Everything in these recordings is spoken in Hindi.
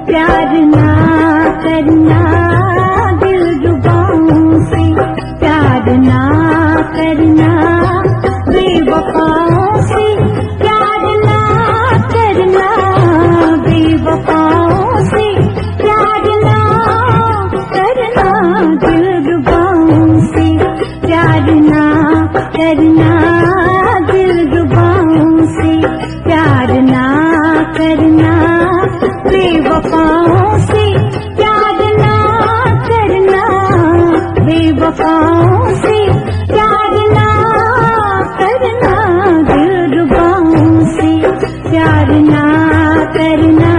प्यार ना करना दिलरुबाओं से, प्यार ना करना बेवफाओं से, प्यार ना करना बेवफाओं से, प्यार ना करना दिलरुबाओं से, प्यार ना करना दिलरुबाओं से, प्यार ना करना बेवफाओं से, प्यार ना करना बेवफाओं से, प्यार ना करना दिलरुबाओं से, प्यार ना करना।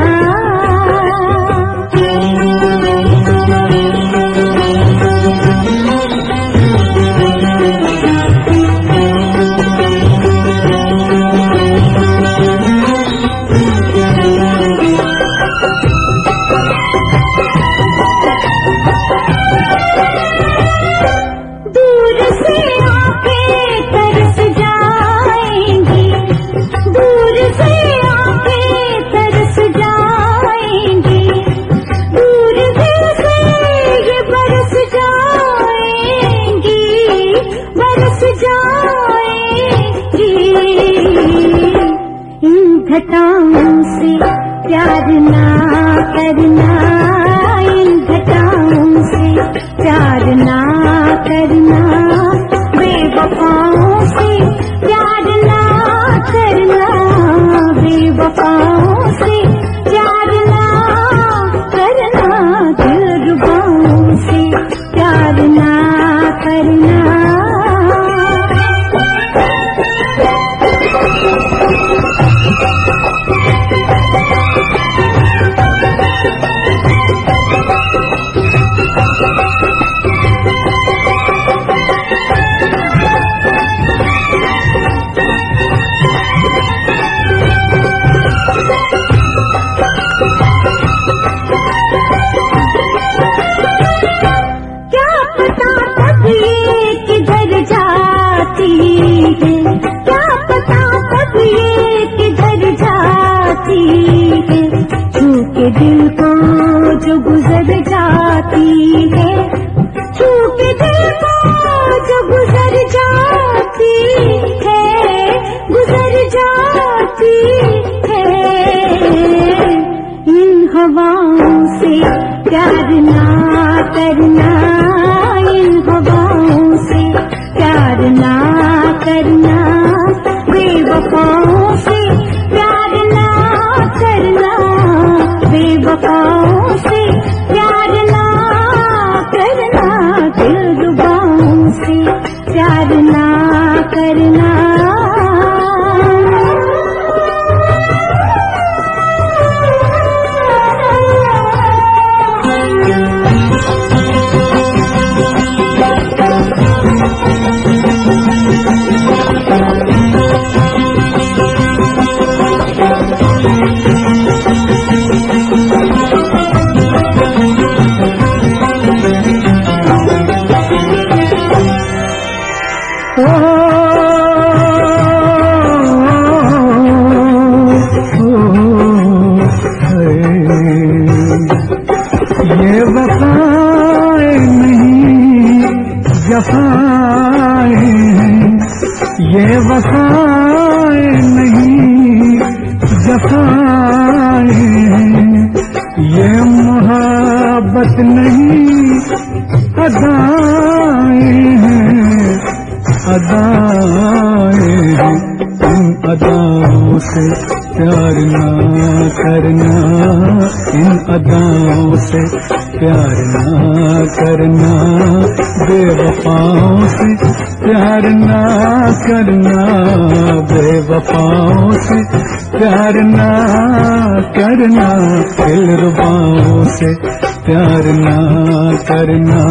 घटाओं से प्यार ना करना, इन घटाओं से प्यार ना करना, बेवफाओं से प्यार ना करना, बेवफाओं से प्यार ना करना, दिलरुबाओं से प्यार ना करना। क्या पता कब ये किधर जाती है, छू के दिल को जो गुजर जाती है, छू के दिल को जो गुजर जाती है, गुजर जाती है। इन हवाओं से प्यार ना करना, इन हवाओं से प्यार ना करना, बेवफाओं से प्यार ना करना, बेवफाओं से प्यार ना करना, दिलरुबाओं से प्यार ना करना। ये वफाएं नहीं जफाएं हैं, ये वफाएं नहीं जफाएं हैं, ये मोहब्बत नहीं अदाएं हैं, अदाएं हैं। इन अदाओं से प्यार ना करना, इन अदाओं से प्यार ना करना, बेवफाओं से प्यार ना करना, बेवफाओं से प्यार ना करना, दिलरुबाओं से प्यार ना करना।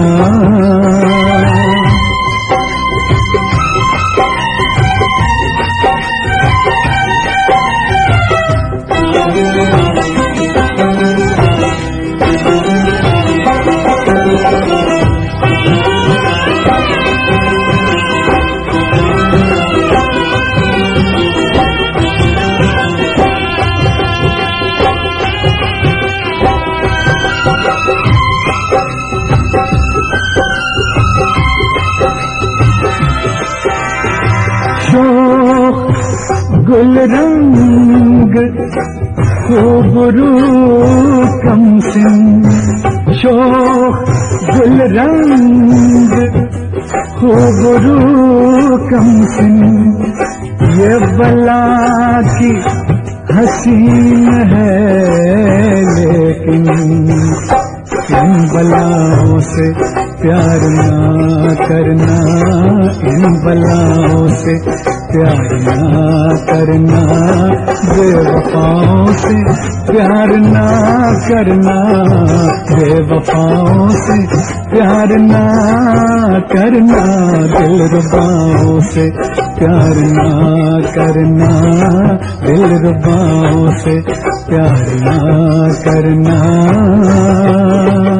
शोख गुल रंग खूबरू कमसिन, शोख गुल रंग खूबरू कमसिन, ये बला की हसीन है लेकिन इन बलाओं से प्यार ना करना, इन बलाओं से प्यार ना करना, बेवफाओं से प्यार ना करना, बेवफाओं से प्यार ना करना, दिलरुबाओं से प्यार ना करना, दिलरुबाओं से प्यार ना करना।